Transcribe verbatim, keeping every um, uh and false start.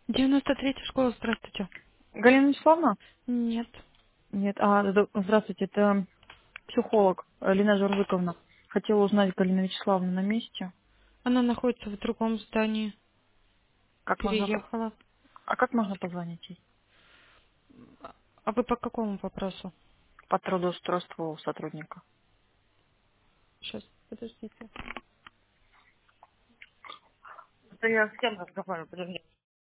девяносто третья школа, здравствуйте. Галина Вячеславовна? Нет. Нет. А, зд- здравствуйте, это психолог э, Лина Журзыковна. Хотела узнать, Галина Вячеславовна на месте. Она находится в другом здании. Как можно, по- Переехала. а как можно позвонить ей? А вы по какому вопросу? По трудоустройству сотрудника. Сейчас, подождите. Это я с кем разговариваю, подожди.